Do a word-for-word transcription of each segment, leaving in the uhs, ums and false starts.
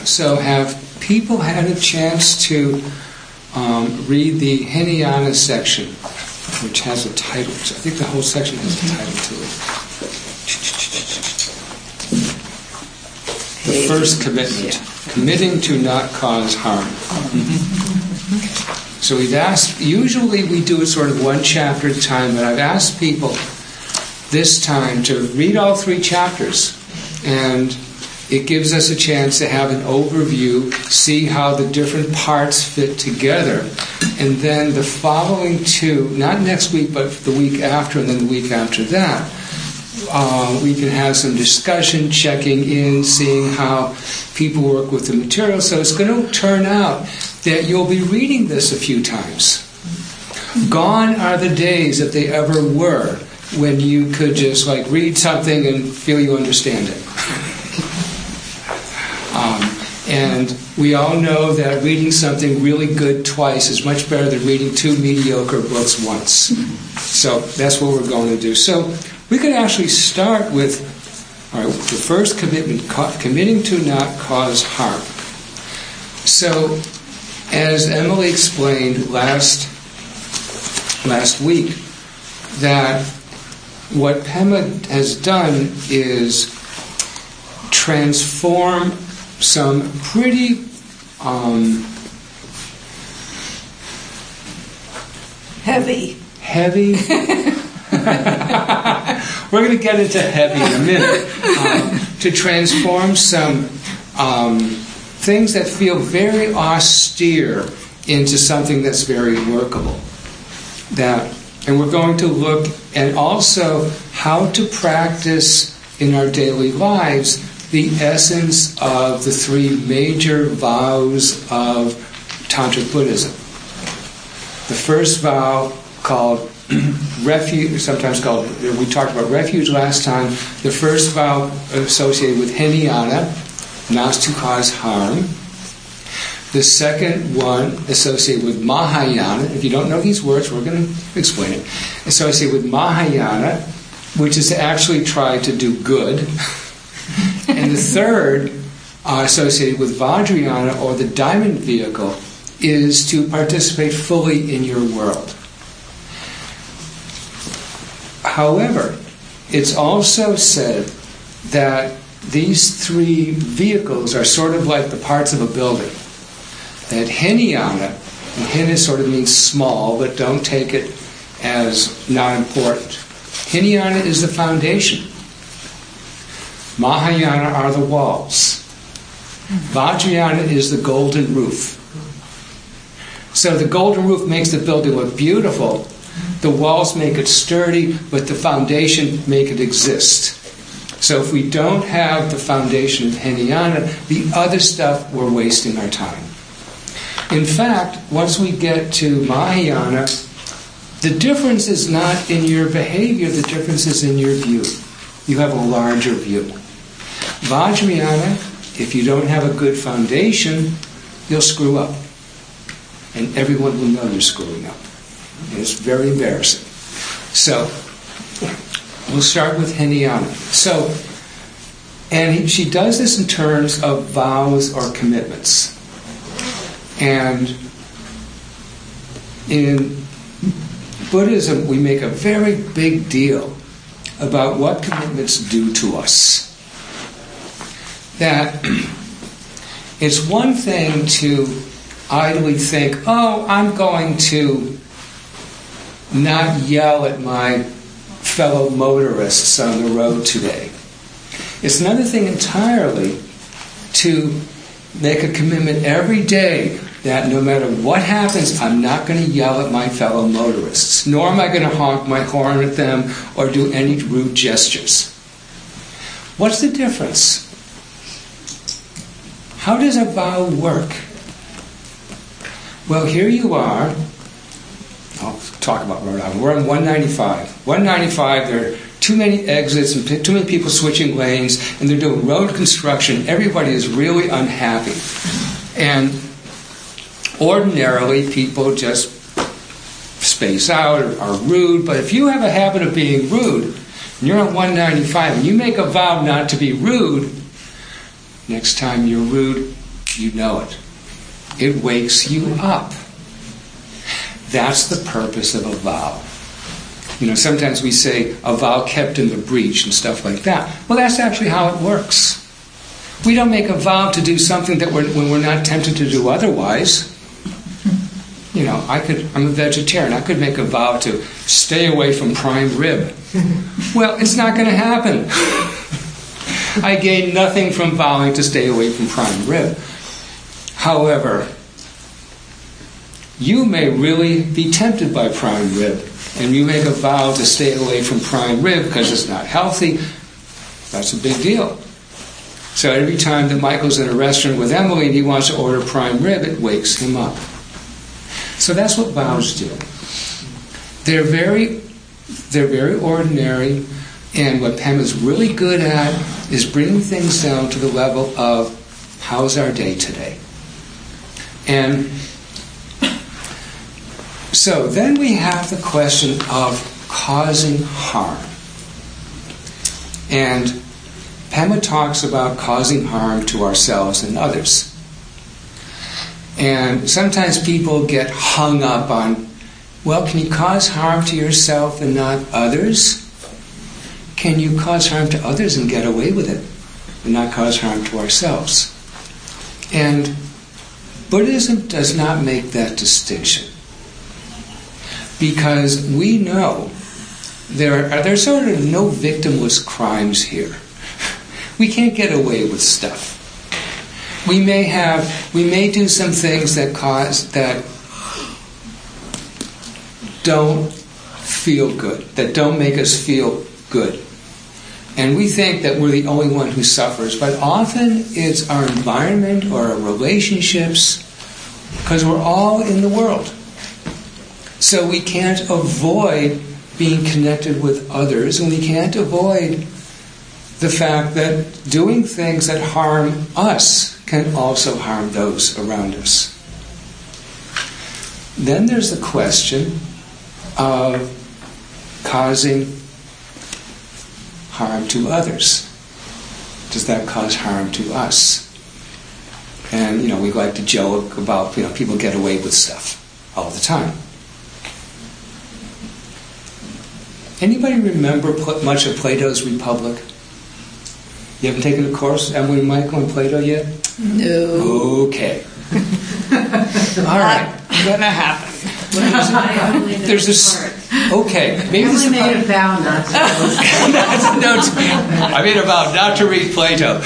So have people had a chance to um, read the Hinayana section, which has a title? I think the whole section has a title to it. The first commitment, committing to not cause harm. So we've asked, usually we do it sort of one chapter at a time, but I've asked people this time to read all three chapters, and it gives us a chance to have an overview, see how the different parts fit together, and then the following two, not next week, but the week after, and then the week after that, uh, we can have some discussion, checking in, seeing how people work with the material. So it's going to turn out that you'll be reading this a few times. Gone are the days, if they ever were, when you could just like read something and feel you understand it. Um, and we all know that reading something really good twice is much better than reading two mediocre books once. So that's what we're going to do. So we could actually start with all right, the first commitment, co- committing to not cause harm. So as Emily explained last last week, that what Pema has done is transform some pretty um, heavy. Heavy. We're going to get into heavy in a minute. Um, to transform some um, things that feel very austere into something that's very workable. That, and we're going to look at also how to practice in our daily lives the essence of the three major vows of Tantric Buddhism. The first vow, called refuge, sometimes called, we talked about refuge last time. The first vow associated with Hinayana, not to cause harm. The second one associated with Mahayana. If you don't know these words, we're going to explain it. Associated with Mahayana, which is to actually try to do good. And the third, uh, associated with Vajrayana, or the diamond vehicle, is to participate fully in your world. However, it's also said that these three vehicles are sort of like the parts of a building. That Hinayana, and Hina sort of means small, but don't take it as not important. Hinayana is the foundation. Mahayana are the walls. Vajrayana is the golden roof. So the golden roof makes the building look beautiful. The walls make it sturdy, but the foundation make it exist. So if we don't have the foundation of Hinayana, the other stuff, we're wasting our time. In fact, once we get to Mahayana, the difference is not in your behavior, the difference is in your view. You have a larger view. Vajrayana, if you don't have a good foundation, you'll screw up. And everyone will know you're screwing up. And it's very embarrassing. So, we'll start with Hinayana. So, and he, she does this in terms of vows or commitments. And in Buddhism, we make a very big deal about what commitments do to us. That it's one thing to idly think, oh, I'm going to not yell at my fellow motorists on the road today. It's another thing entirely to make a commitment every day that no matter what happens, I'm not going to yell at my fellow motorists, nor am I going to honk my horn at them or do any rude gestures. What's the difference? How does a vow work? Well, here you are. I'll talk about Rhode Island. We're on one ninety-five. one ninety-five, there are too many exits and too many people switching lanes, and they're doing road construction. Everybody is really unhappy. And ordinarily, people just space out or are rude. But if you have a habit of being rude, and you're on one ninety-five, and you make a vow not to be rude, next time you're rude, you know it. It wakes you up. That's the purpose of a vow. You know, sometimes we say a vow kept in the breach and stuff like that. Well, that's actually how it works. We don't make a vow to do something that we're, when we're not tempted to do otherwise. You know, I could, I'm a vegetarian. I could make a vow to stay away from prime rib. Well, it's not going to happen. I gain nothing from vowing to stay away from prime rib. However, you may really be tempted by prime rib, and you make a vow to stay away from prime rib because it's not healthy. That's a big deal. So every time that Michael's in a restaurant with Emily and he wants to order prime rib, it wakes him up. So that's what vows do. They're very, they're very ordinary, and what Pam is really good at is bringing things down to the level of how's our day today. And so then we have the question of causing harm. And Pema talks about causing harm to ourselves and others. And sometimes people get hung up on, well, can you cause harm to yourself and not others? Can you cause harm to others and get away with it and not cause harm to ourselves? And Buddhism does not make that distinction, because we know there are there's sort of no victimless crimes here. We can't get away with stuff. We may have, we may do some things that cause, that don't feel good, that don't make us feel good. And we think that we're the only one who suffers, but often it's our environment or our relationships, because we're all in the world. So we can't avoid being connected with others, and we can't avoid the fact that doing things that harm us can also harm those around us. Then there's the question of causing harm to others. Does that cause harm to us? And, you know, we like to joke about, you know, people get away with stuff all the time. Anybody remember much of Plato's Republic? You haven't taken a course, Emily and Michael, in Plato yet? No. Okay. All right. Not gonna happen. There's this. Okay. Maybe I this only made a vow not to. no, I made a vow not to read Plato.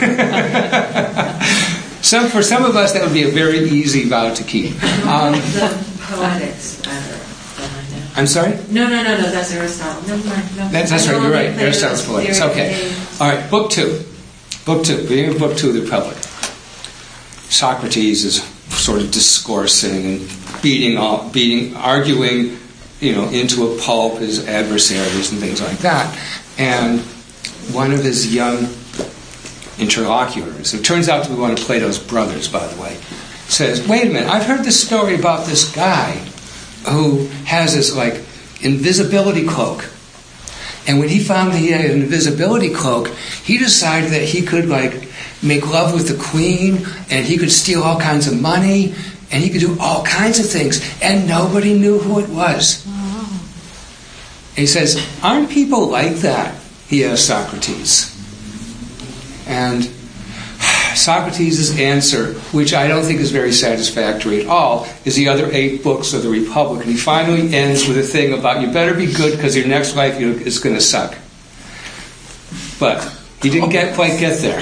Some, for some of us, that would be a very easy vow to keep. Um, the poetics better. I'm sorry? No, no, no, no, that's Aristotle. No, no, no. That's, that's right, you're right. Aristotle's Poetics. Okay. All right, book two. Book two. Beginning of book two of the Republic. Socrates is sort of discoursing and beating, all, beating, arguing, you know, into a pulp his adversaries and things like that. And one of his young interlocutors, who turns out to be one of Plato's brothers, by the way, says, wait a minute, I've heard this story about this guy who has this, like, invisibility cloak. And when he found that he had an invisibility cloak, he decided that he could, like, make love with the queen, and he could steal all kinds of money, and he could do all kinds of things, and nobody knew who it was. Wow. And he says, aren't people like that? He asked Socrates. And Socrates' answer, which I don't think is very satisfactory at all, is the other eight books of the Republic. And he finally ends with a thing about, you better be good because your next life is going to suck. But he didn't get, quite get there.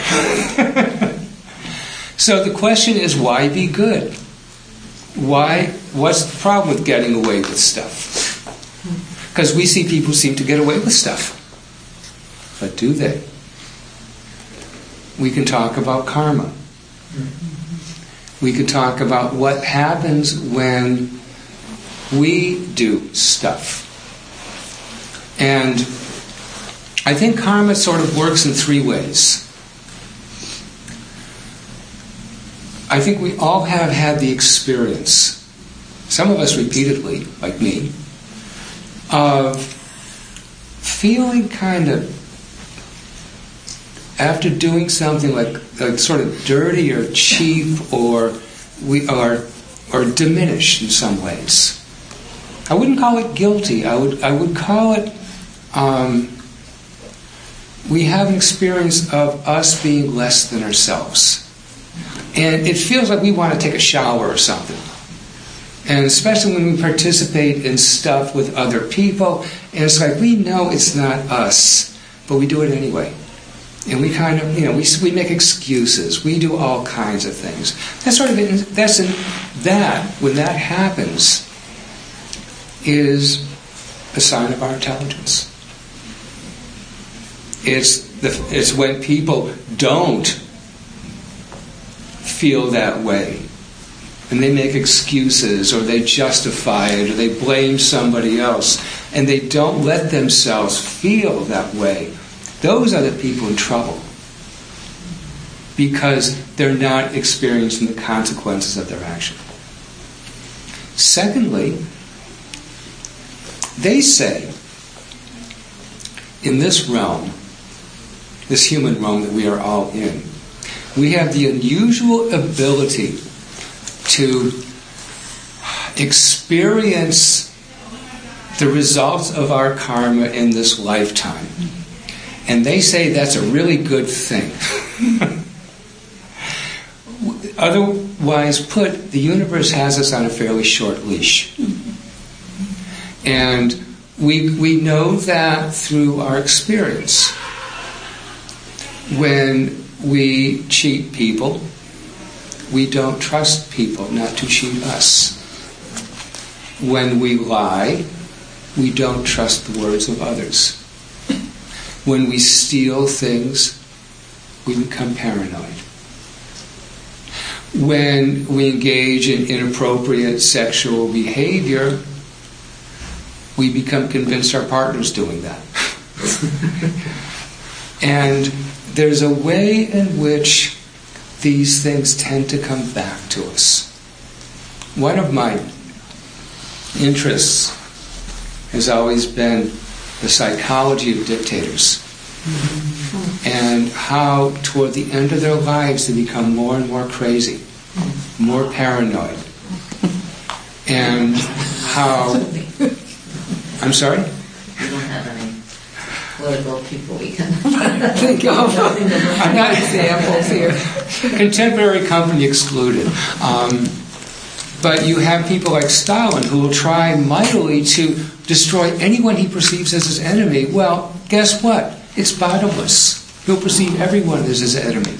So the question is, why be good? Why? What's the problem with getting away with stuff? Because we see people seem to get away with stuff. But do they? We can talk about karma. We can talk about what happens when we do stuff. And I think karma sort of works in three ways. I think we all have had the experience, some of us repeatedly, like me, of feeling kind of after doing something like, like sort of dirty or cheap or we are or diminished in some ways. I wouldn't call it guilty. I would I would call it um, we have an experience of us being less than ourselves. And it feels like we want to take a shower or something. And especially when we participate in stuff with other people, and it's like we know it's not us, but we do it anyway. And we kind of, you know, we we make excuses. We do all kinds of things. That's sort of in, that's in, that when that happens is a sign of our intelligence. It's the it's when people don't feel that way, and they make excuses, or they justify it, or they blame somebody else, and they don't let themselves feel that way. Those are the people in trouble, because they're not experiencing the consequences of their action. Secondly, they say, in this realm, this human realm that we are all in, we have the unusual ability to experience the results of our karma in this lifetime. And they say that's a really good thing. Otherwise put, the universe has us on a fairly short leash. And we we know that through our experience. When we cheat people, we don't trust people not to cheat us. When we lie, we don't trust the words of others. When we steal things, we become paranoid. When we engage in inappropriate sexual behavior, we become convinced our partner's doing that. And there's a way in which these things tend to come back to us. One of my interests has always been the psychology of dictators, mm-hmm. and how toward the end of their lives they become more and more crazy, more paranoid, and how... I'm sorry? We don't have any political people we can think of. I'm not examples here. Contemporary company excluded. Um, but you have people like Stalin who will try mightily to destroy anyone he perceives as his enemy. Well, guess what? It's bottomless. He'll perceive everyone as his enemy.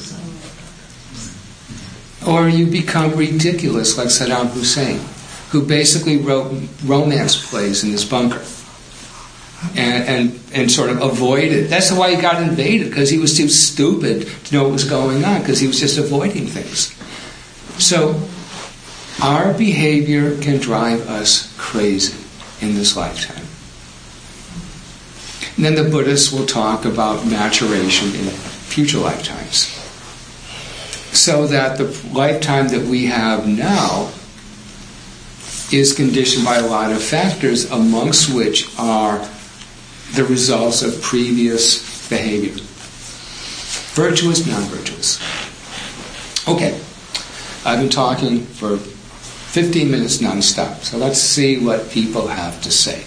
Or you become ridiculous like Saddam Hussein, who basically wrote romance plays in his bunker. And, and and sort of avoided. That's why he got invaded, because he was too stupid to know what was going on, because he was just avoiding things. So our behavior can drive us crazy in this lifetime. And then the Buddhists will talk about maturation in future lifetimes. So that the lifetime that we have now is conditioned by a lot of factors, amongst which are the results of previous behavior. Virtuous, non-virtuous. Okay, I've been talking for fifteen minutes non-stop, so let's see what people have to say.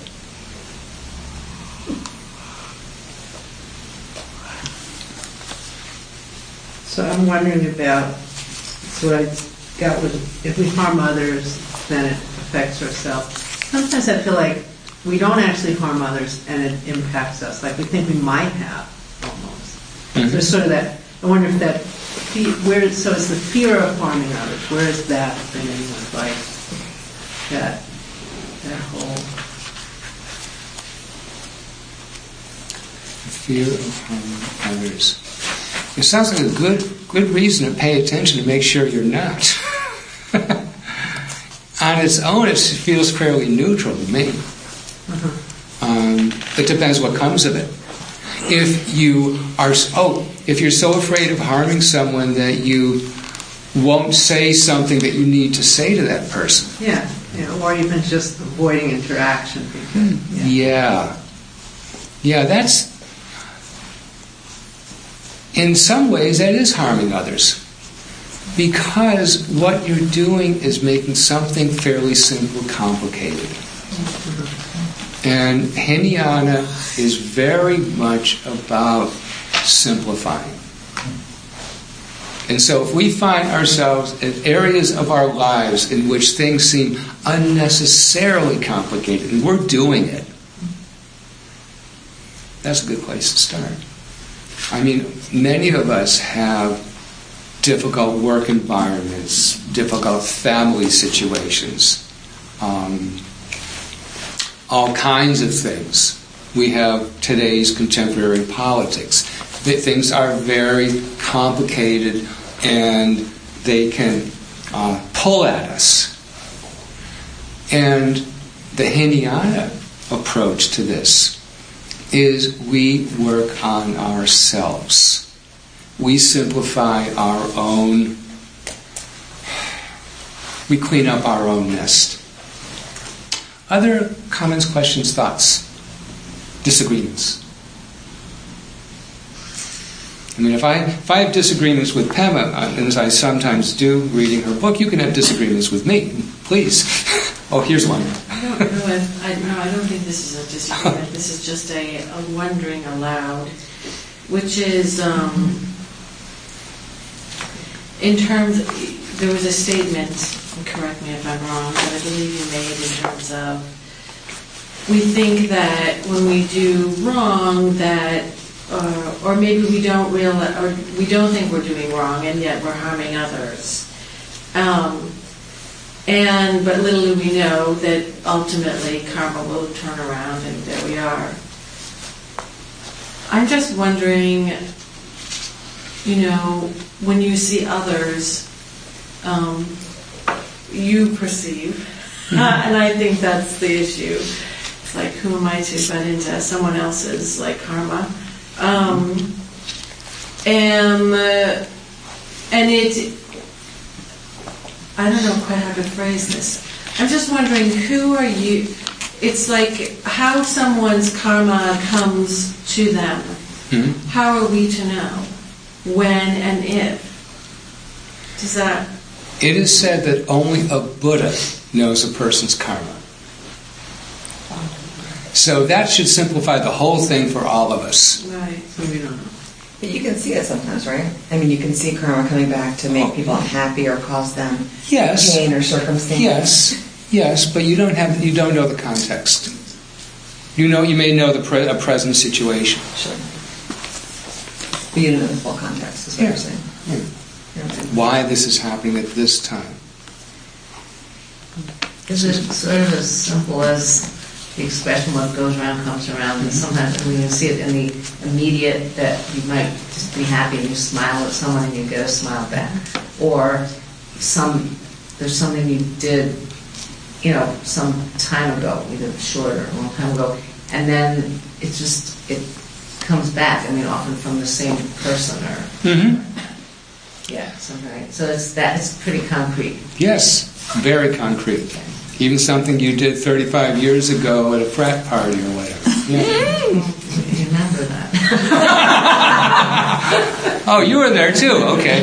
So I'm wondering about, so I got with, if we harm others, then it affects ourselves. Sometimes I feel like we don't actually harm others and it impacts us, like we think we might have, almost. Mm-hmm. So there's sort of that, I wonder if that, where, so it's the fear of harming others, where is that in anyone's life? That, that whole... Fear of harming others. It sounds like a good good reason to pay attention to make sure you're not. On its own, it feels fairly neutral to me. Uh-huh. Um, it depends what comes of it. If you are, oh, if you're so afraid of harming someone that you won't say something that you need to say to that person. Yeah, yeah, or even just avoiding interaction. Because, yeah. yeah, yeah, that's. in some ways that is harming others. Because what you're doing is making something fairly simple complicated. And Hinayana is very much about simplifying. And so if we find ourselves in areas of our lives in which things seem unnecessarily complicated, and we're doing it, that's a good place to start. I mean, many of us have difficult work environments, difficult family situations, um, all kinds of things. We have today's contemporary politics. Things are very complicated and they can uh, pull at us. And the Hinayana approach to this is we work on ourselves. We simplify our own, we clean up our own nest. Other comments, questions, thoughts, disagreements? I mean, if I if I have disagreements with Pema, uh, as I sometimes do reading her book, you can have disagreements with me, please. Oh, here's one. I don't know if, I, no, I don't think this is a disagreement. This is just a, a wondering aloud, which is, um, in terms, of, there was a statement, and correct me if I'm wrong, that I believe you made in terms of, we think that when we do wrong, that Uh, or maybe we don't realize, or we don't think we're doing wrong, and yet we're harming others. Um, and but little do we know that ultimately karma will turn around, and there we are. I'm just wondering, you know, when you see others, um, you perceive, and I think that's the issue. It's like, who am I to butt into someone else's like karma? Um, and, uh, and it, I don't know quite how to phrase this. I'm just wondering, who are you? It's like how someone's karma comes to them. Mm-hmm. How are we to know when and if? Does that? It is said that only a Buddha knows a person's karma. So that should simplify the whole thing for all of us. Right. So we don't know. But you can see it sometimes, right? I mean, you can see karma coming back to make people unhappy or cause them yes. pain or circumstance. Yes, yes, but you don't have, you don't know the context. You know, you may know the pre- a present situation. Sure. But you don't know the full context, is what yeah. you're saying. Yeah. Why this is happening at this time. Is it sort of as simple as the expression, what goes around comes around, and sometimes when you see it in the immediate, that you might just be happy and you smile at someone and you get a smile back, or some there's something you did, you know, some time ago, either short or a long time ago, and then it just it comes back. I mean, often from the same person or Mm-hmm. yeah, something. So it's that it's pretty concrete. Yes, very concrete. Okay. Even something you did thirty-five years ago at a frat party or whatever. Yeah. You remember that. Oh, you were there too. Okay.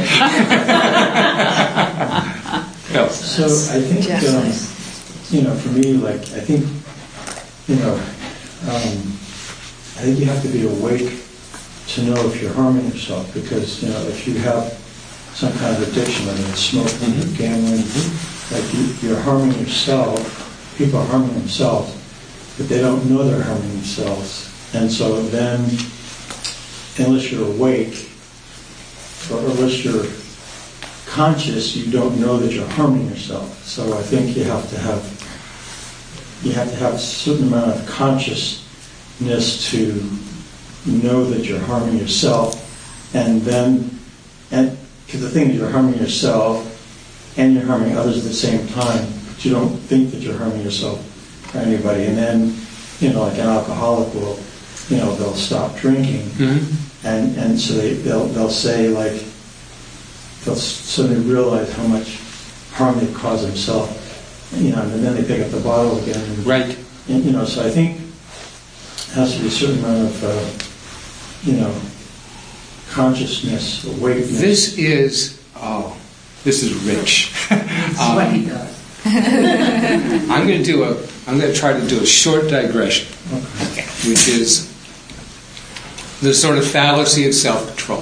No. So I think, um, you know, for me, like, I think, you know, um, I think you have to be awake to know if you're harming yourself, because, you know, if you have some kind of addiction, whether it's smoking, mm-hmm. gambling, mm-hmm. like you, you're harming yourself, people are harming themselves, but they don't know they're harming themselves. And so then, unless you're awake, or unless you're conscious, you don't know that you're harming yourself. So I think you have to have, you have to have a certain amount of consciousness to know that you're harming yourself, and then, and because the thing is, you're harming yourself, and you're harming others at the same time, but you don't think that you're harming yourself or anybody. And then, you know, like an alcoholic will, you know, they'll stop drinking, mm-hmm. and, and so they, they'll they'll say, like, they'll suddenly realize how much harm they've caused themselves, you know, and then they pick up the bottle again. And, right. And, you know, so I think it has to be a certain amount of, uh, you know, consciousness, awakeness. This is, oh, this is rich. That's what he does. I'm going to do a, I'm going to try to do a short digression, Okay. which is the sort of fallacy of self-control.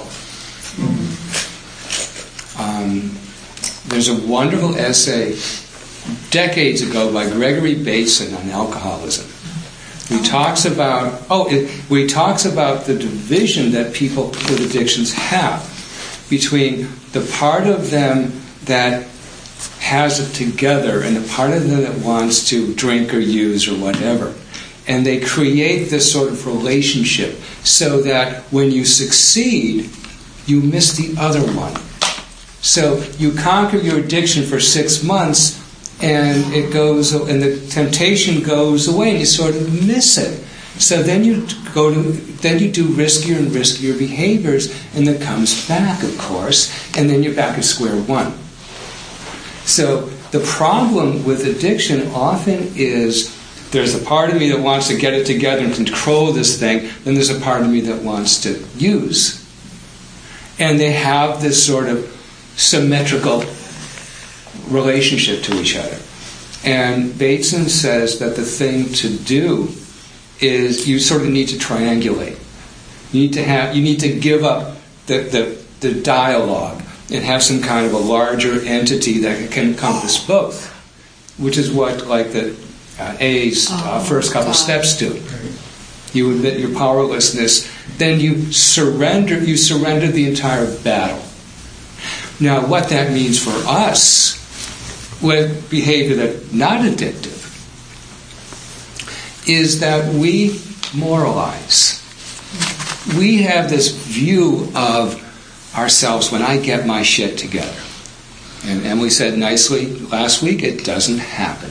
Um, there's a wonderful essay decades ago by Gregory Bateson on alcoholism. He talks about oh, it, where he talks about the division that people with addictions have between the part of them that has it together and the part of them that wants to drink or use or whatever. And they create this sort of relationship so that when you succeed, you miss the other one. So you conquer your addiction for six months, and it goes, and the temptation goes away, and you sort of miss it. So then you go to, then you do riskier and riskier behaviors, and it comes back, of course, and then you're back at square one. So the problem with addiction often is there's a part of me that wants to get it together and control this thing, then there's a part of me that wants to use. And they have this sort of symmetrical relationship to each other. And Bateson says that the thing to do is you sort of need to triangulate. You need to have, you need to give up the, the, the dialogue and have some kind of a larger entity that can encompass both, which is what like the uh, A's uh, first couple steps do. You admit your powerlessness, then you surrender. You surrender the entire battle. Now, what that means for us with behavior that's not addictive is that we moralize. We have this view of ourselves when I get my shit together. And Emily said nicely last week, it doesn't happen.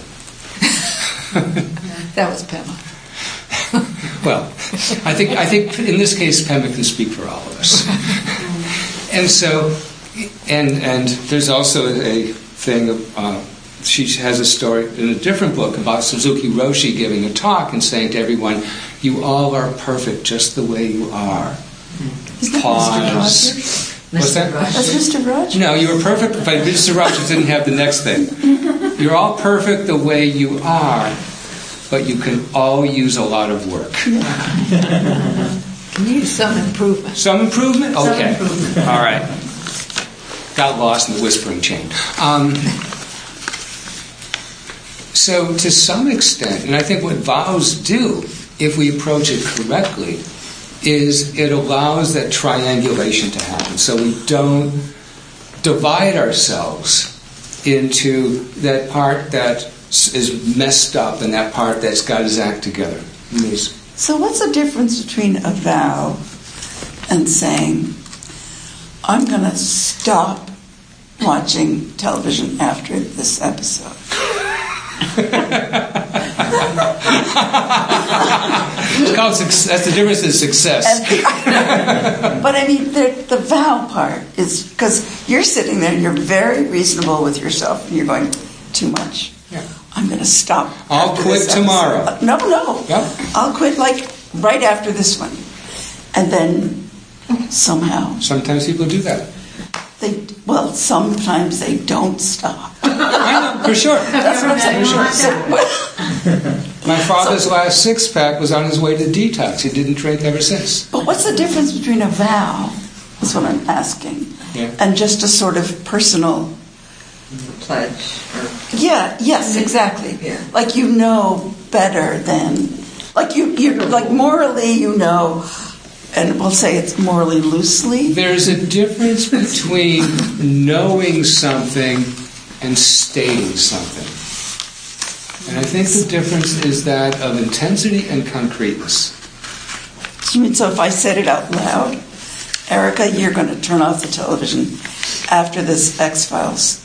That was Pema. Well, I think I think in this case, Pema can speak for all of us. And so, and and there's also a thing of, uh, she has a story in a different book about Suzuki Roshi giving a talk and saying to everyone, you all are perfect just the way you are. Pause. What's that? That's Mister Rogers. No, you were perfect, but Mister Rogers didn't have the next thing. You're all perfect the way you are, but you can all use a lot of work. Need some improvement. Some improvement? Okay. Some improvement. All right. Got lost in the whispering chain. Um, so to some extent, and I think what vows do, if we approach it correctly, is it allows that triangulation to happen. So we don't divide ourselves into that part that is messed up and that part that's got his act together. So what's the difference between a vow and saying, I'm going to stop watching television after this episode? It's called success. That's the difference in success. And, but I mean, the, the vow part is because you're sitting there and you're very reasonable with yourself and you're going, too much. Yeah. I'm going to stop. I'll quit tomorrow. Uh, no, no. Yep. I'll quit like right after this one. And then somehow Sometimes people do that. they, well, sometimes they don't stop. I know, for sure. That's what I'm saying. For sure. So, My father's last six-pack was on his way to detox. He didn't drink ever since. but what's the difference between a vow, is what I'm asking, Yeah. and just a sort of personal... Pledge. Or, Yeah, yes, exactly. Yeah. Like you know better than, like you, you're like morally you know, and we'll say it's morally loosely. There's a difference between knowing something and stating something. And I think the difference is that of intensity and concreteness. You mean, so if I said it out loud, Erica, you're going to turn off the television after this X-Files.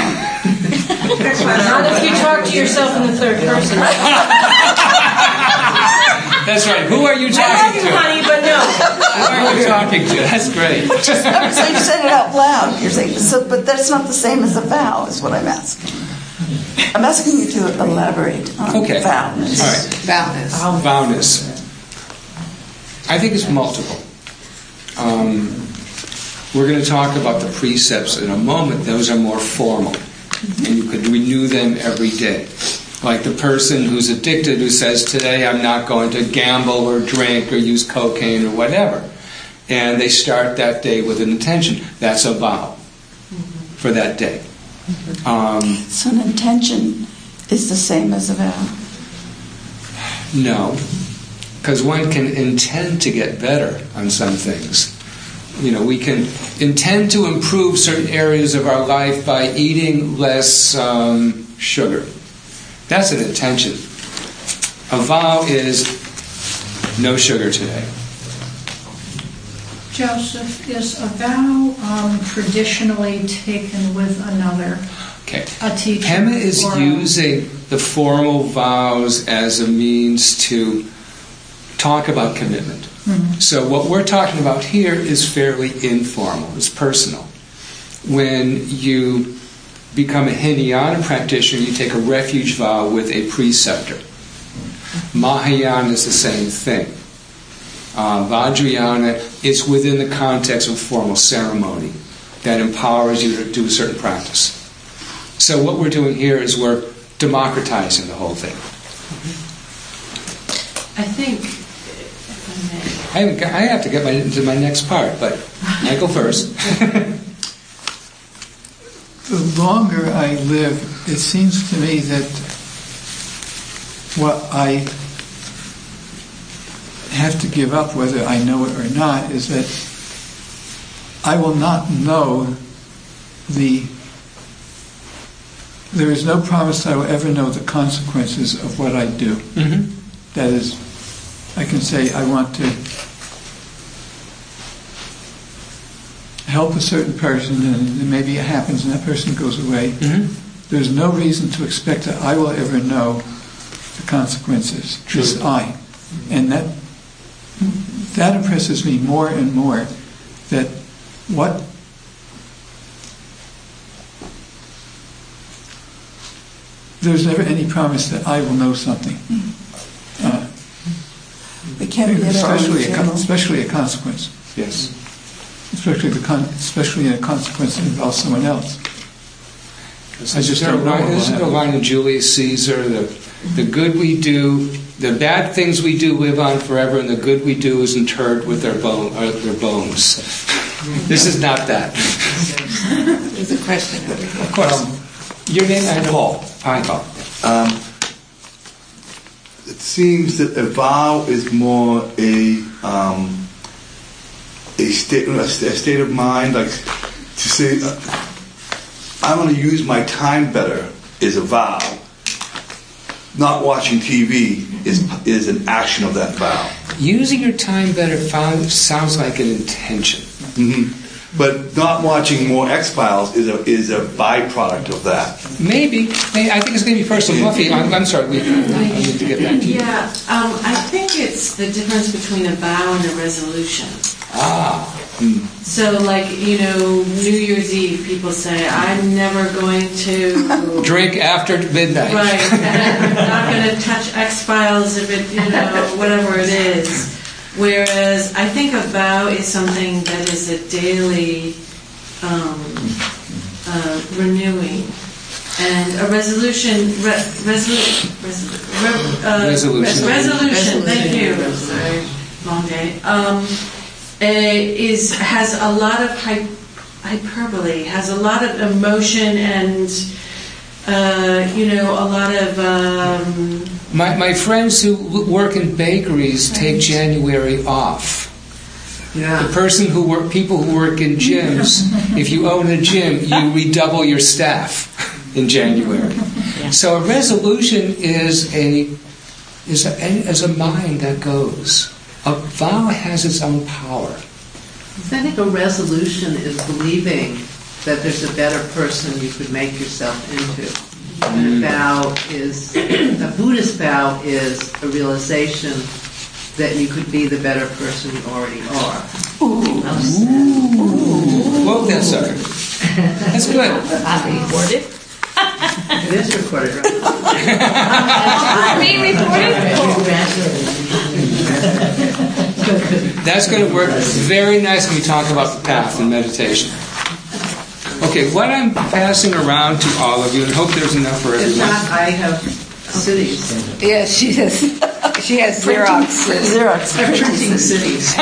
Not if you talk to yourself in the third person. That's right. Who are you I love talking you, to? honey, but no. Who are you talking to? That's great. So you said it out loud. You're saying, so, but that's not the same as a vow, is what I'm asking. I'm asking you to elaborate on Okay. vowness. All right. Vowness. Vowness. I think it's multiple. Um, We're going to talk about the precepts in a moment. Those are more formal, and you could renew them every day. Like the person who's addicted who says, today I'm not going to gamble or drink or use cocaine or whatever. And they start that day with an intention. That's a vow for that day. Um, So an intention is the same as a vow? no, because one can intend to get better on some things. You know, we can intend to improve certain areas of our life by eating less um, sugar. That's an intention. A vow is no sugar today. Joseph, is a vow um, traditionally taken with another, Okay. a teacher? Pema is or a- using the formal vows as a means to talk about commitment. Mhm. So what we're talking about here is fairly informal. It's personal. When you become a Hinayana practitioner, you take a refuge vow with a preceptor. Mahayana is the same thing. Uh, Vajrayana is within the context of formal ceremony that empowers you to do a certain practice. So what we're doing here is we're democratizing the whole thing. I think, if I may, I, haven't got, I have to get my, into my next part, but I go first. The longer I live, it seems to me that what I have to give up, whether I know it or not, is that I will not know the... There is no promise that I will ever know the consequences of what I do. Mm-hmm. That is, I can say I want to help a certain person, and maybe it happens and that person goes away. Mm-hmm. There's no reason to expect that I will ever know the consequences. Just True. I. And that that impresses me more and more, that what there's never any promise that I will know something. Uh, We can't be at our own especially, a, con- funeral. especially a consequence. Yes. Especially the con- especially a consequence that involves someone else. I just don't know what will Isn't the happen. line of Julius Caesar, the, the good we do, the bad things we do live on forever, and the good we do is interred with their, bone, uh, their bones. This is not that. There's a question over here. Of course. Your name? I know. Paul. Hi, Paul. Um, it seems that a vow is more a um, a state a state of mind, like to say, uh, I'm going to use my time better is a vow. Not watching T V is is an action of that vow. Using your time better found, sounds like an intention. Mm-hmm. But not watching more X-Files is a is a byproduct of that. Maybe. Maybe I think it's going to be personal. Buffy, I'm, I'm sorry. We, I need to get back to you. yeah, um, I think it's the difference between a vow and a resolution. Ah. So, like, you know, New Year's Eve, people say, I'm never going to... Drink after midnight. Right, and I'm not going to touch X-Files if it, you know, whatever it is. Whereas I think a vow is something that is a daily um, uh, renewing. And a resolution, re, resolu, resolu, re, uh, Resolution. resolution, thank you. Sorry, long day. Um, uh, is has a lot of hy- hyperbole, has a lot of emotion, and uh, you know, a lot of. Um, My, my friends who w- work in bakeries take January off. Yeah. The person who work, people who work in gyms, if you own a gym, you redouble your staff in January. So a resolution is a is a, is a mind that goes. A vow has its own power. I think a resolution is believing that there's a better person you could make yourself into. And a vow is, a Buddhist vow is a realization that you could be the better person you already are. Whoa, that sucker. That's good. Recorded? It is recorded, right? Being recorded? Congratulations. That's going to work very nice when we talk about the path in meditation. Okay, what I'm passing around to all of you, and hope there's enough for If everyone. not, I have cities. Yes, she has. She has Xerox. Xerox. I'm printing cities.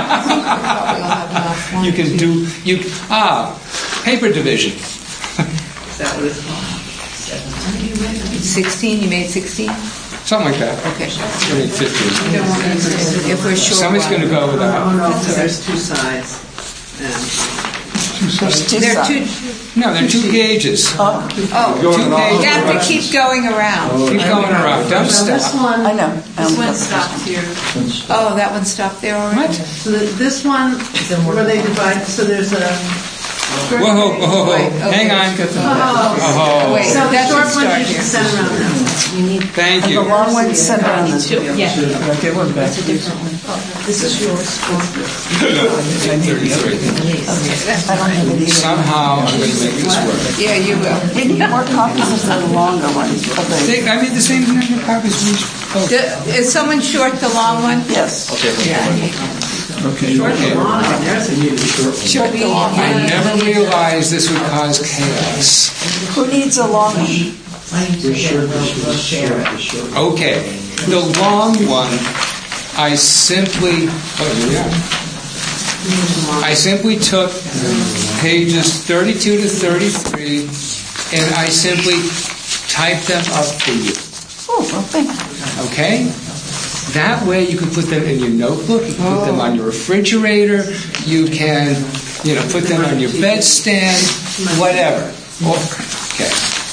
You can do you ah paper division. Is that what it's called? Sixteen. You made sixteen. Something like that. Okay. I mean, fifteen. If we're short. Somebody's going to go with Oh, that. no, so there's two sides. And There's two There are sides. two. No, they're two gauges. Oh, Two you gauges. have to keep going around. Keep going around. Don't so this stop. one, I know. This one stopped here. Oh, that one stopped there already. What? so the, this one, where they divide, so there's a. Whoa, whoa, whoa, Wait, whoa. okay. Hang on. Oh, Oh, Wait. so the That short should one start you here. can send around now. You need. thank The you. long one center on this. Yeah. Can I get one back, please? This is yours. I need the other. I don't have it either. Somehow I'm going to make this work. Yeah, you will. We need more copies of the longer ones. of the- They- I made the same number of copies for each. Oh. Do- Is someone short the long one? Yes. Okay. Short and long, and there's a. Short the long I one. never realized this would cause chaos. Who needs a long one? The short, the short, the short, the short. Okay, the long one, I simply, oh, here we are. I simply took pages thirty-two to thirty-three, and I simply typed them up for you. Oh, well, thank you. Okay? That way you can put them in your notebook, you can put them on your refrigerator, you can, you know, put them on your bedstand, whatever. Okay.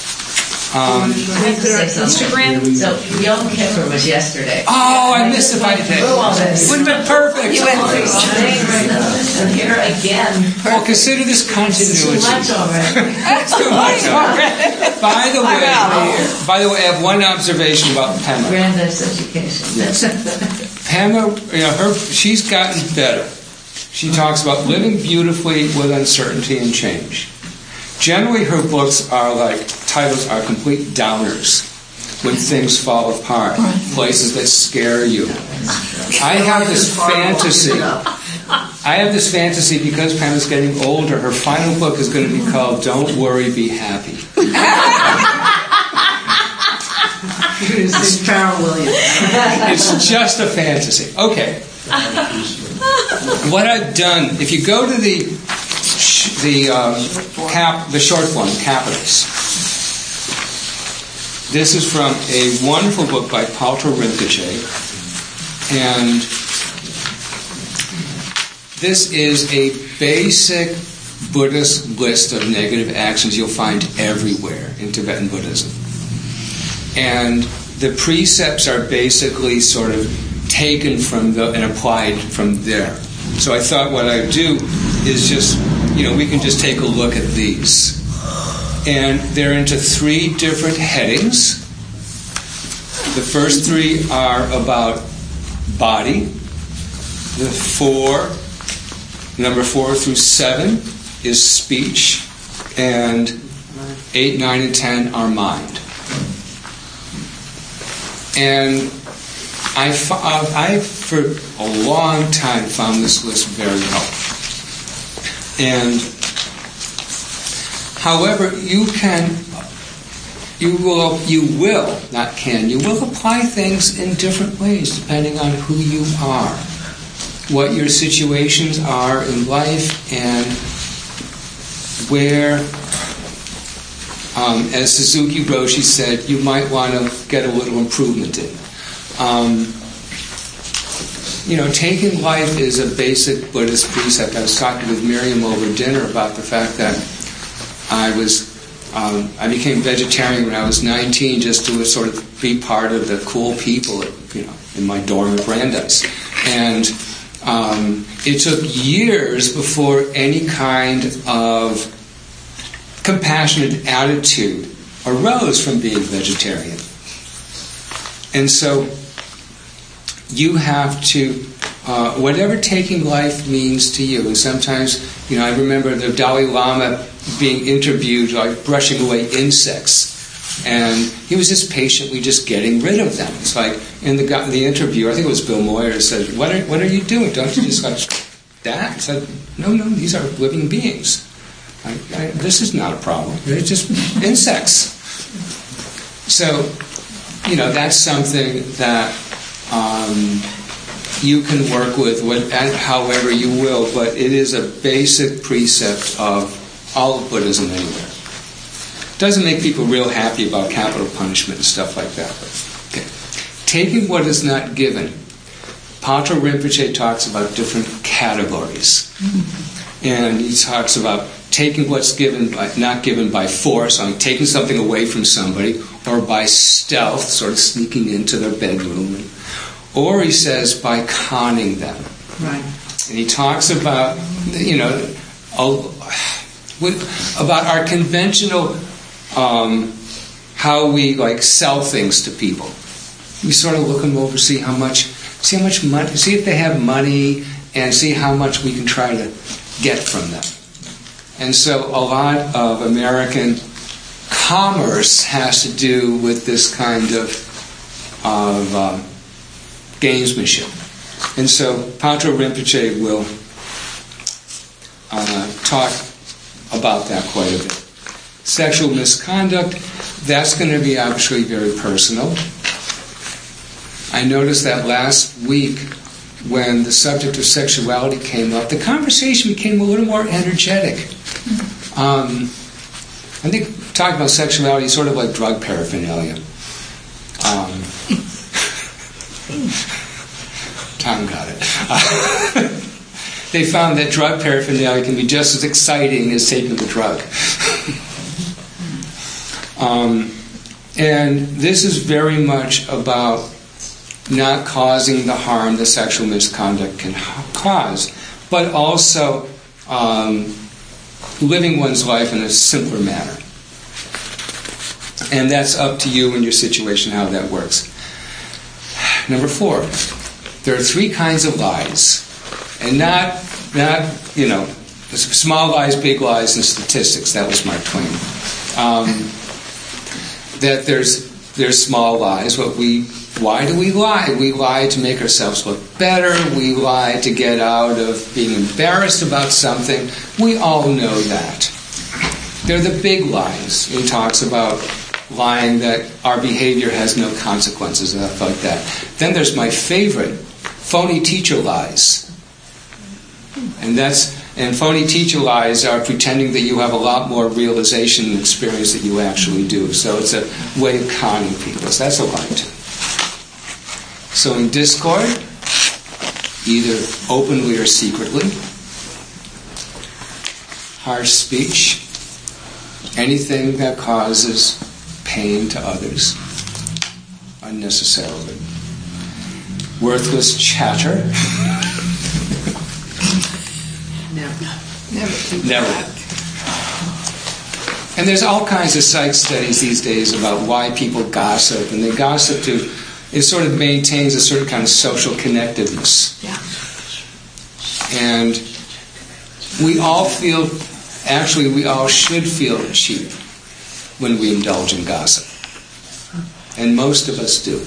Um, Instagram. So Yom Kippur was yesterday. oh, I missed the fight day. Would have been perfect. You went through And here again. Well, consider this Too continuity. much already. Too much already. By the way, by the way, I have one observation about Pema. Brandeis education. Yes. Pema, you know, her, she's gotten better. She talks about living beautifully with uncertainty and change. Generally, her books are like, titles are complete downers. When things fall apart, places that scare you. I have this fantasy. I have this fantasy because Pam's getting older, her final book is going to be called Don't Worry, Be Happy. It's Farrell Williams. It's just a fantasy. Okay. What I've done, if you go to the the um, cap, the short one, Capitals. This is from a wonderful book by Palto Rinpoche, and this is a basic Buddhist list of negative actions you'll find everywhere in Tibetan Buddhism. And the precepts are basically sort of taken from the and applied from there. So I thought what I'd do is just, you know, we can just take a look at these. And they're into three different headings. The first three are about body. The four, number four through seven is speech. And eight, nine, and ten are mind. And I, uh, I, for a long time, found this list very helpful. And, however, you can, you will, you will, not can, you will apply things in different ways depending on who you are, what your situations are in life, and where, um, as Suzuki Roshi said, you might want to get a little improvement in. Um, you know, taking life is a basic Buddhist precept. I was talking with Miriam over dinner about the fact that I was, um, I became vegetarian when I was nineteen, just to sort of be part of the cool people, you know, in my dorm at Brandeis. And um, it took years before any kind of compassionate attitude arose from being vegetarian. And so you have to, uh, whatever taking life means to you, and sometimes, you know, I remember the Dalai Lama being interviewed, like brushing away insects And he was just patiently just getting rid of them. It's like in the the interview, I think it was Bill Moyer said, "What are what are you doing? Don't you just like that?" He said, "No, no, these are living beings. I, I, this is not a problem. They're just insects." So, you know, that's something that um, you can work with what, however you will, but it is a basic precept of all of Buddhism anywhere. Doesn't make people real happy about capital punishment and stuff like that. But, okay. Taking what is not given. Patrul Rinpoche talks about different categories. And he talks about taking what's given by, not given by force, like taking something away from somebody, or by stealth, sort of sneaking into their bedroom. Or he says by conning them. Right. And he talks about, you know, about our conventional Um, how we like sell things to people. We sort of look them over, see how much, see how much money, see if they have money, and see how much we can try to get from them. And so a lot of American commerce has to do with this kind of of um, gamesmanship. And so Patrul Rinpoche will uh, talk about that quite a bit. Sexual misconduct, that's going to be actually very personal. I noticed that last week when the subject of sexuality came up, the conversation became a little more energetic. Um, I think talking about sexuality is sort of like drug paraphernalia. Um, Tom got it. They found that drug paraphernalia can be just as exciting as taking the drug. Um, and this is very much about not causing the harm that sexual misconduct can cause, but also um, living one's life in a simpler manner. And that's up to you and your situation how that works. Number four, there are three kinds of lies, and not not you know small lies, big lies, and statistics. That was Mark Twain. Um, that there's there's small lies. What we why do we lie? We lie to make ourselves look better. We lie to get out of being embarrassed about something. We all know that. They're the big lies. He talks about lying that our behavior has no consequences and stuff like that. Then there's my favorite, phony teacher lies. And that's And phony teacher lies are pretending that you have a lot more realization and experience than you actually do. So it's a way of conning people. So that's a lie too. So in discord, either openly or secretly, harsh speech, anything that causes pain to others unnecessarily, worthless chatter. Never. Never. Never. And there's all kinds of psych studies these days about why people gossip, and they gossip to, it sort of maintains a certain kind of social connectiveness. Yeah. And we all feel, actually we all should feel cheap when we indulge in gossip. And most of us do.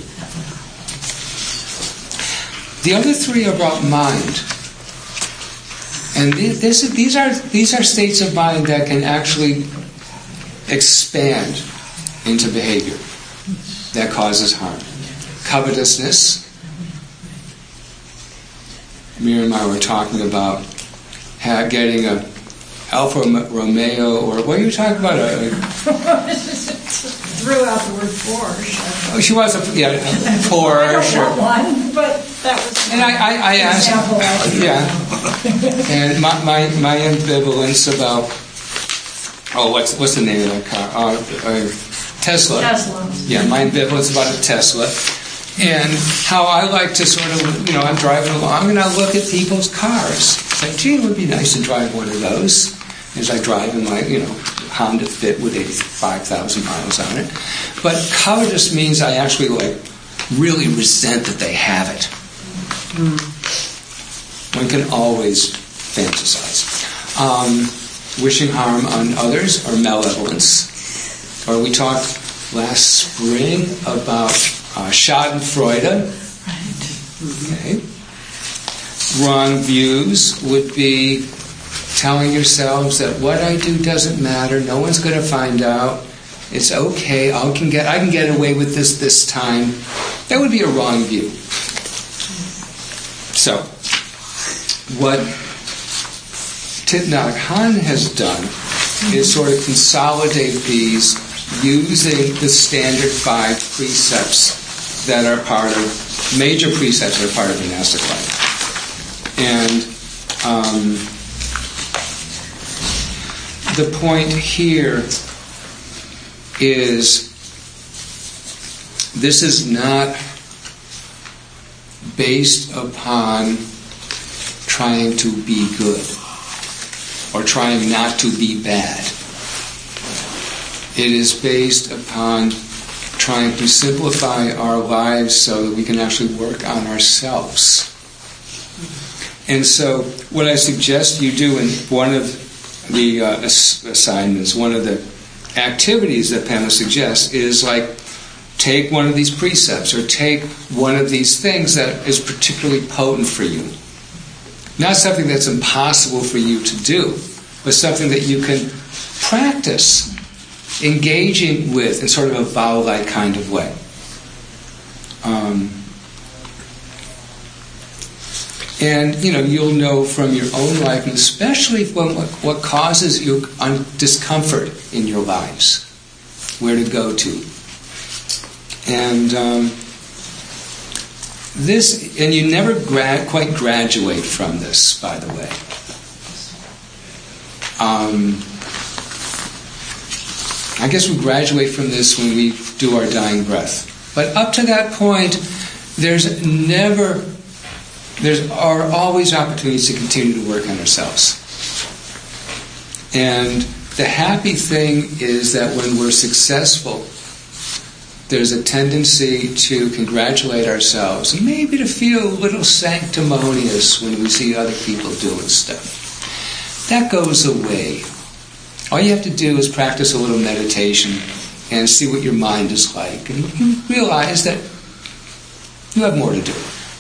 The other three are about mind. And this, these are these are states of mind that can actually expand into behavior that causes harm. Covetousness. Miriam and I were talking about ha- getting a Alfa Romeo, or what are you talking about? A, Threw out the word Porsche. oh, she was a yeah, a Porsche. I don't want one, but that was. And I, I, I asked, example of- yeah, and my, my my ambivalence about oh, what's what's the name of that car? Uh, uh, Tesla. Tesla. Yeah, my ambivalence about a Tesla, and how I like to sort of, you know, I'm driving along and I look at people's cars. It's like, gee, it would be nice to drive one of those. As I drive in my, you know, Honda Fit with eighty-five thousand miles on it. But covetous means I actually like really resent that they have it. Mm. One can always fantasize. Um, wishing harm on others or malevolence. Or we talked last spring about uh, Schadenfreude. Okay. Wrong views would be telling yourselves that what I do doesn't matter, no one's going to find out, it's okay, I can get I can get away with this this time. That would be a wrong view. So, what Thich Nhat Hanh has done is sort of consolidate these using the standard five precepts that are part of, major precepts that are part of the monastic life. And um, the point here is this is not based upon trying to be good or trying not to be bad. It is based upon trying to simplify our lives so that we can actually work on ourselves. And so what I suggest you do in one of the uh, ass- assignments, one of the activities that Pema suggests is like take one of these precepts or take one of these things that is particularly potent for you. Not something that's impossible for you to do, but something that you can practice engaging with in sort of a vow-like kind of way. Um, and, you know, you'll know from your own life, and especially from what, what causes you un- discomfort in your lives, where to go to. And um, this, and you never gra- quite graduate from this, by the way. Um, I guess we graduate from this when we do our dying breath. But up to that point, there's never, there are always opportunities to continue to work on ourselves. And the happy thing is that when we're successful, there's a tendency to congratulate ourselves and maybe to feel a little sanctimonious when we see other people doing stuff. That goes away. All you have to do is practice a little meditation and see what your mind is like, and you realize that you have more to do.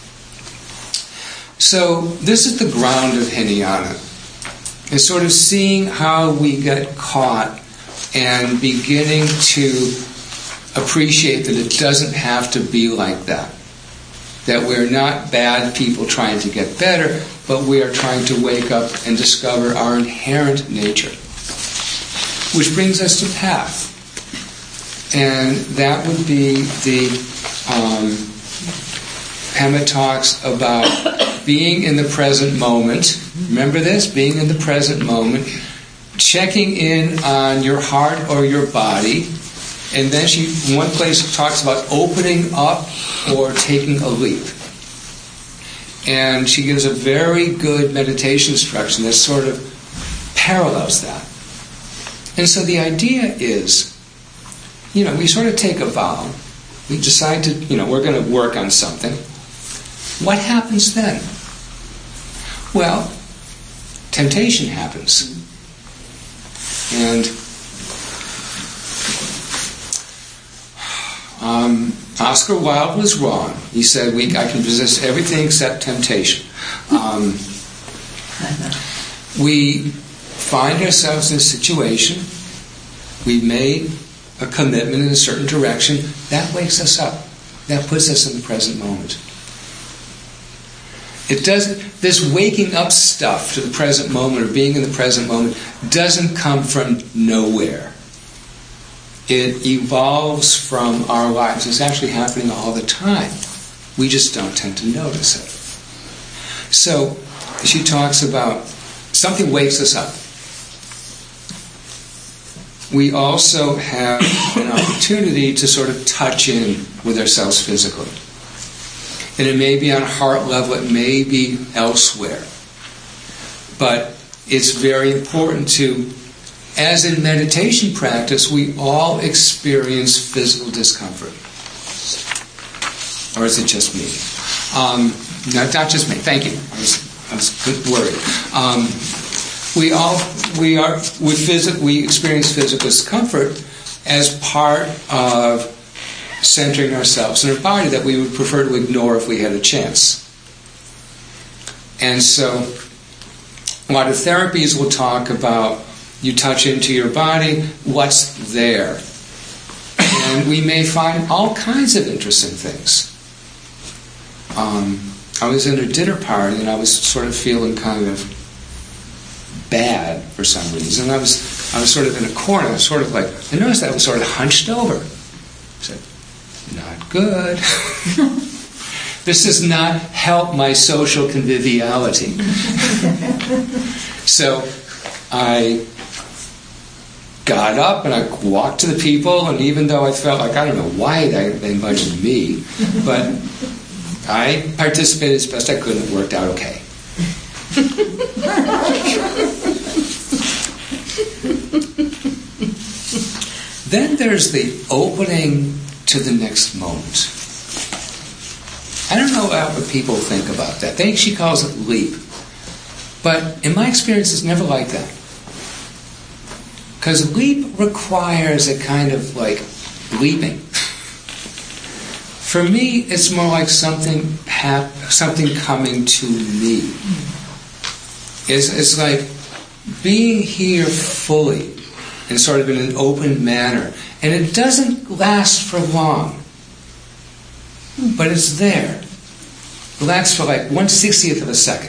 So this is the ground of Hinayana. It's sort of seeing how we get caught and beginning to appreciate that it doesn't have to be like that. That we're not bad people trying to get better, but we are trying to wake up and discover our inherent nature. Which brings us to path. And that would be the, um, Pema talks about being in the present moment. Remember this? Being in the present moment. Checking in on your heart or your body. And then she, in one place, talks about opening up or taking a leap. And she gives a very good meditation instruction that sort of parallels that. And so the idea is, you know, we sort of take a vow. We decide to, you know, we're going to work on something. What happens then? Well, temptation happens. And um, Oscar Wilde was wrong. He said, "We I can resist everything except temptation." Um, we find ourselves in a situation, we've made a commitment in a certain direction, that wakes us up. That puts us in the present moment. It doesn't, this waking up stuff to the present moment or being in the present moment doesn't come from nowhere. It evolves from our lives. It's actually happening all the time. We just don't tend to notice it. So, she talks about something wakes us up. We also have an opportunity to sort of touch in with ourselves physically. And it may be on heart level, it may be elsewhere. But it's very important to, as in meditation practice, we all experience physical discomfort. Or is it just me? Um, no, not just me. Thank you. I was, I was worried. Um, we all we are we physic we experience physical discomfort, as part of centering ourselves in our body that we would prefer to ignore if we had a chance. And so a lot of therapies will talk about you touch into your body, what's there? And we may find all kinds of interesting things. Um, I was in a dinner party and I was sort of feeling kind of bad for some reason. I was I was sort of in a corner. I was sort of like, I noticed that I was sort of hunched over. I said, not good. This does not help my social conviviality. So I got up and I walked to the people, and even though I felt like, I don't know why they, they invited me, but I participated as best I could and it worked out okay. Then there's the opening to the next moment. I don't know what people think about that. They, she calls it leap. But in my experience, it's never like that. Because leap requires a kind of like leaping. For me, it's more like something hap- something coming to me. It's, it's like being here fully and sort of in an open manner. And it doesn't last for long. But it's there. It lasts for like one sixtieth of a second.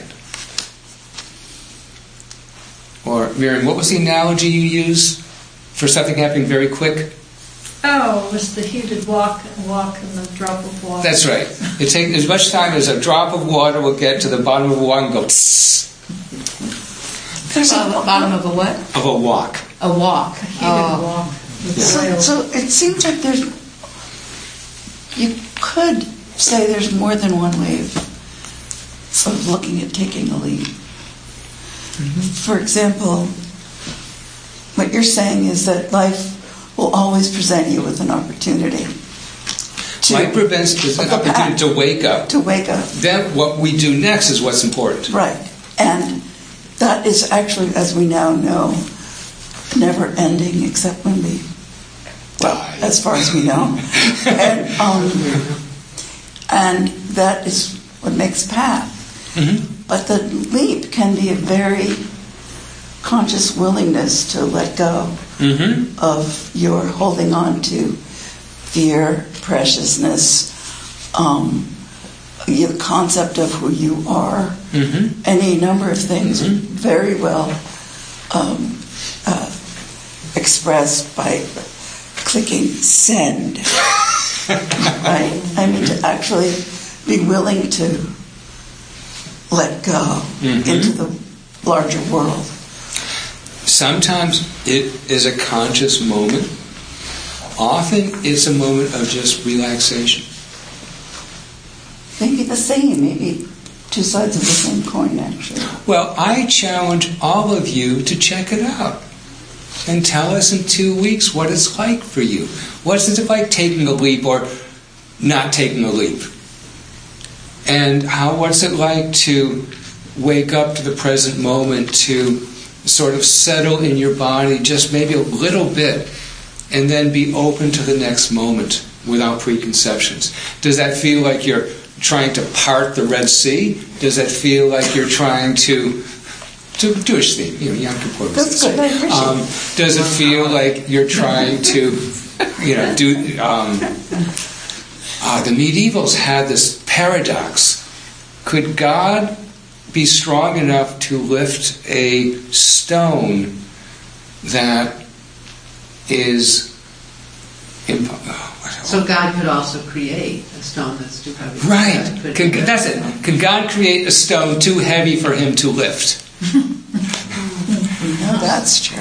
Or, Miriam, what was the analogy you used for something happening very quick? Oh, it was the heated walk, walk and the drop of water. That's right. It takes as much time as a drop of water will get to the bottom of a walk and go tss. There's a bottom of a what? Of a walk. A walk. A heated Oh. walk. with So, oil. so it seems like there's, you could say there's more than one way of, of looking at taking a leap. Mm-hmm. For example, what you're saying is that life will always present you with an opportunity. To, Life prevents an opportunity to wake up. To wake up. Then what we do next is what's important. Right. And that is actually, as we now know, never ending except when we, well, die. as far as we know. and, um, and that is what makes path. Mm-hmm. But the leap can be a very conscious willingness to let go Mm-hmm. of your holding on to fear, preciousness, um, the concept of who you are, Mm-hmm. any number of things Mm-hmm. very well um, uh, expressed by clicking send. Right? I mean, to actually be willing to let go Mm-hmm. into the larger world. Sometimes it is a conscious moment. Often it's a moment of just relaxation. Maybe the same, maybe two sides of the same coin, actually. Well, I challenge all of you to check it out and tell us in two weeks what it's like for you. What's it like taking a leap or not taking a leap? And how? What's it like to wake up to the present moment, to sort of settle in your body just maybe a little bit and then be open to the next moment without preconceptions? Does that feel like you're trying to part the Red Sea? Does that feel like you're trying to, to Jewish theme, you know, Yom Kippur was That's good, I appreciate um, does it feel like you're trying to, you know, do, um, uh, the medievals had this paradox. Could God be strong enough to lift a stone that is impo- oh, So God could also create a stone that's too heavy. right? Could- Can, that's it. Can God create a stone too heavy for him to lift? No, that's true.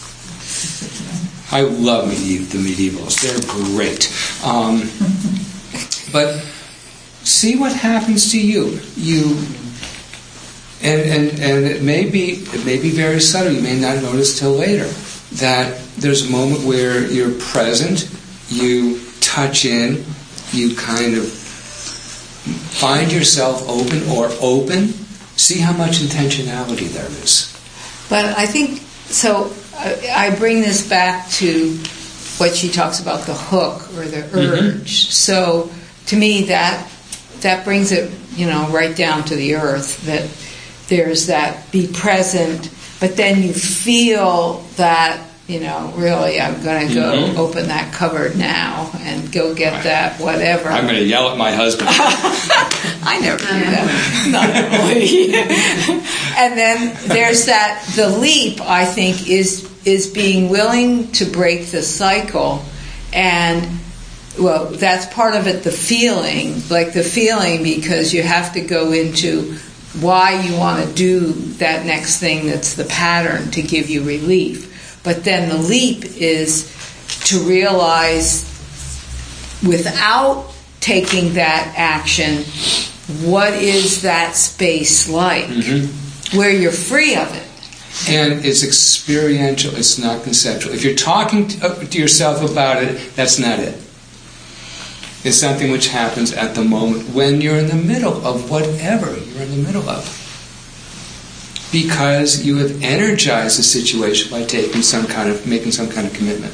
I love medieval, the medievals. They're great. Um, but see what happens to you. You and, and and it may be it may be very subtle. You may not notice till later that there's a moment where you're present. You touch in. You kind of find yourself open or open. See how much intentionality there is. But I think, so I I bring this back to what she talks about, the hook or the urge. Mm-hmm. So to me, that that brings it, you know, right down to the earth, that there's that be present, but then you feel that, you know, really, I'm going to go mm-hmm. open that cupboard now and go get right. that whatever. I'm going to yell at my husband. I never do that. Not really. And then there's that, the leap, I think, is is being willing to break the cycle. And, well, that's part of it, the feeling, like the feeling, because you have to go into why you want to do that next thing that's the pattern to give you relief. But then the leap is to realize, without taking that action, what is that space like, mm-hmm. where you're free of it. And it's experiential, it's not conceptual. If you're talking to, to yourself about it, that's not it. It's something which happens at the moment when you're in the middle of whatever you're in the middle of. Because you have energized the situation by taking some kind of, making some kind of commitment.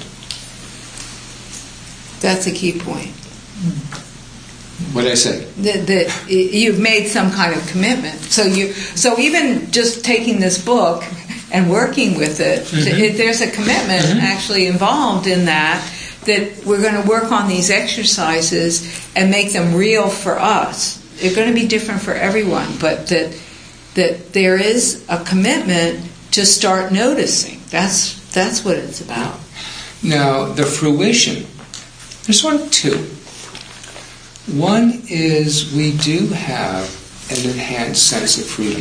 That's a key point. What did I say? That, that you've made some kind of commitment. So you, so even just taking this book and working with it, mm-hmm. it there's a commitment mm-hmm. actually involved in that. That we're going to work on these exercises and make them real for us. They're going to be different for everyone, but that that there is a commitment to start noticing. That's that's what it's about. Now, the fruition, there's sort of two. One is we do have an enhanced sense of freedom.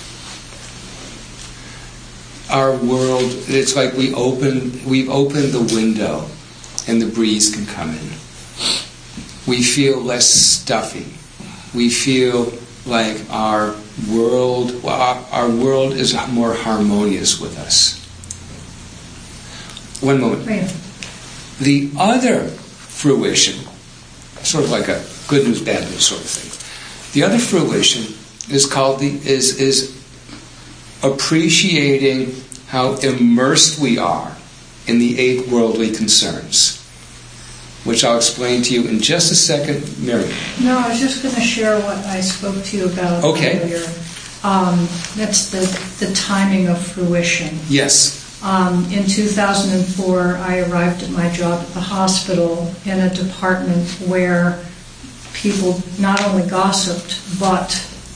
Our world, it's like we open, we've opened the window and the breeze can come in. We feel less stuffy. We feel like our world, well, our, our world is more harmonious with us. One moment. Right. The other fruition, sort of like a good news, bad news sort of thing. The other fruition is called the is is appreciating how immersed we are in the eight worldly concerns, which I'll explain to you in just a second, Miriam. No, I was just going to share what I spoke to you about okay. earlier. Um, that's the, the timing of fruition. Yes. Um, in two thousand four, I arrived at my job at the hospital in a department where people not only gossiped, but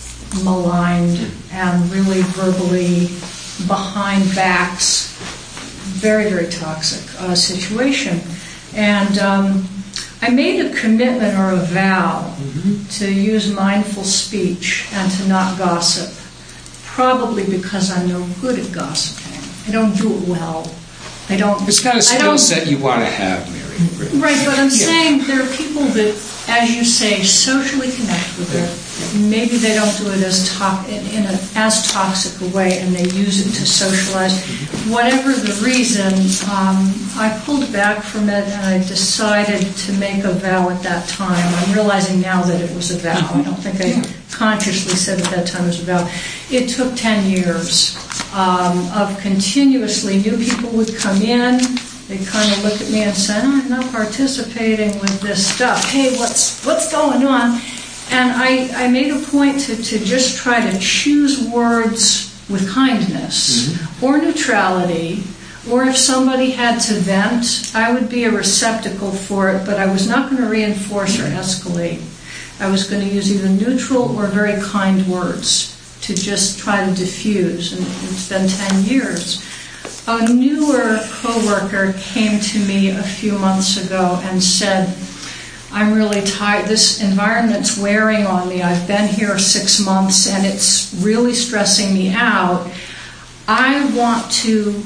maligned and really verbally behind backs. Very, very toxic uh, situation. And um, I made a commitment or a vow mm-hmm. to use mindful speech and to not gossip, probably because I'm no good at gossiping. I don't do it well. I don't. It's not a skill set you want to have, Mary. Really. Right, but I'm yeah. saying there are people that, as you say, socially connect with it. Maybe they don't do it as to- in, in an as toxic a way, and they use it to socialize. Whatever the reason, um, I pulled back from it, and I decided to make a vow at that time. I'm realizing now that it was a vow. I don't think I consciously said at that time it was a vow. It took ten years um, of continuously, new people would come in. They'd kind of look at me and say, oh, I'm not participating with this stuff. Hey, what's what's going on? And I, I made a point to, to just try to choose words with kindness mm-hmm. or neutrality, or if somebody had to vent, I would be a receptacle for it, but I was not going to reinforce or escalate. I was going to use either neutral or very kind words to just try to diffuse, and it's been ten years. A newer coworker came to me a few months ago and said, I'm really tired. This environment's wearing on me. I've been here six months and it's really stressing me out. I want to,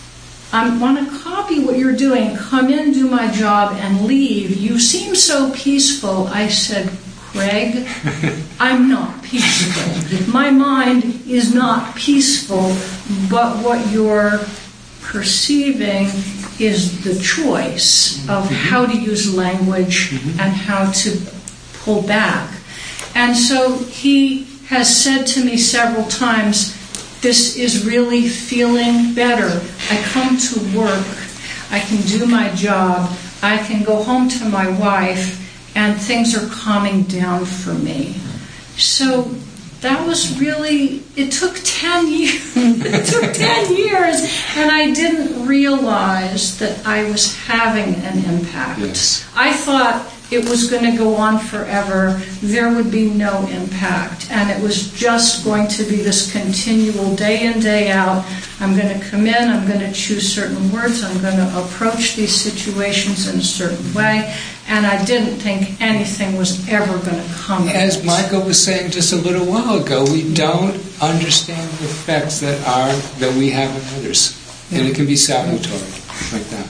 I want to copy what you're doing, come in, do my job, and leave. You seem so peaceful. I said, Craig, I'm not peaceful. My mind is not peaceful, but what you're perceiving is the choice of how to use language and how to pull back. And so he has said to me several times, this is really feeling better. I come to work. I can do my job, I can go home to my wife, and things are calming down for me. So that was really, it took ten years, it took ten years, and I didn't realize that I was having an impact. Yes. I thought it was going to go on forever, there would be no impact, and it was just going to be this continual day in, day out. I'm going to come in, I'm going to choose certain words, I'm going to approach these situations in a certain way, and I didn't think anything was ever going to come of As it. Michael was saying just a little while ago, we don't understand the effects that are that we have on others, and it can be salutary like that.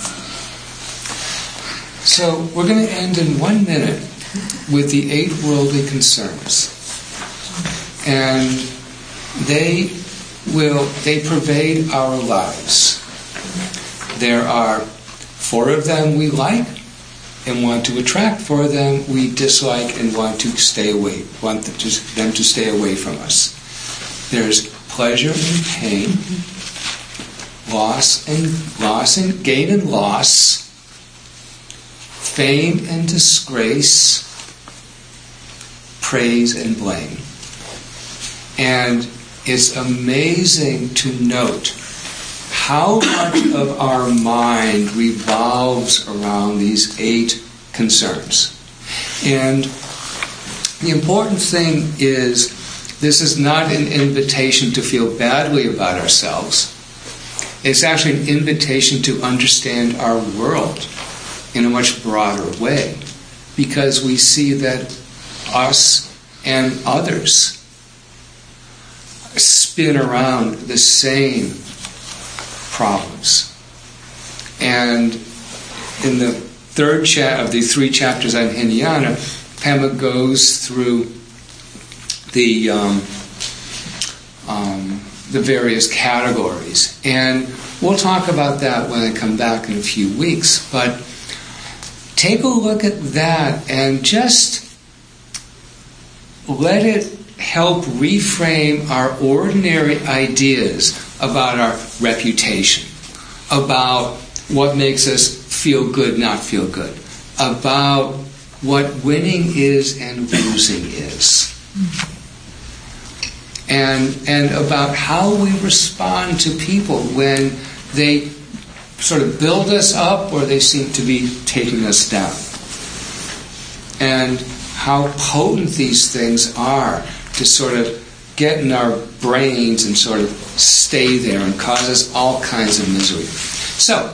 So we're going to end in one minute with the eight worldly concerns, and they will they pervade our lives. There are four of them we like and want to attract. Four of them we dislike and want to stay away, want them to, them to stay away from us. There's pleasure and pain, loss and loss and gain and loss, fame and disgrace, praise and blame. And it's amazing to note how much of our mind revolves around these eight concerns. And the important thing is, this is not an invitation to feel badly about ourselves. It's actually an invitation to understand our world in a much broader way, because we see that us and others spin around the same problems. And in the third cha- of the three chapters on Hinayana, Pema goes through the um, um, the various categories, and we'll talk about that when I come back in a few weeks. But take a look at that and just let it help reframe our ordinary ideas about our reputation, about what makes us feel good, not feel good, about what winning is and losing is, and and about how we respond to people when they sort of build us up or they seem to be taking us down, and how potent these things are to sort of get in our brains and sort of stay there and cause us all kinds of misery. So,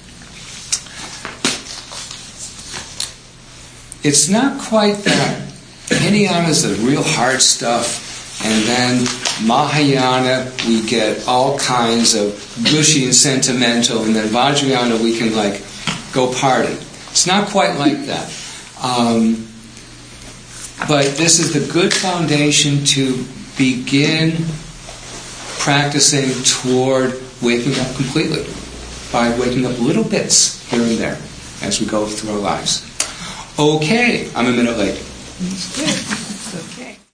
it's not quite that. Hinayana is the real hard stuff, and then Mahayana, we get all kinds of gushy and sentimental, and then Vajrayana, we can like go party. It's not quite like that. Um, but this is the good foundation to begin practicing toward waking up completely, by waking up little bits here and there as we go through our lives. Okay, I'm a minute late. That's good. That's okay.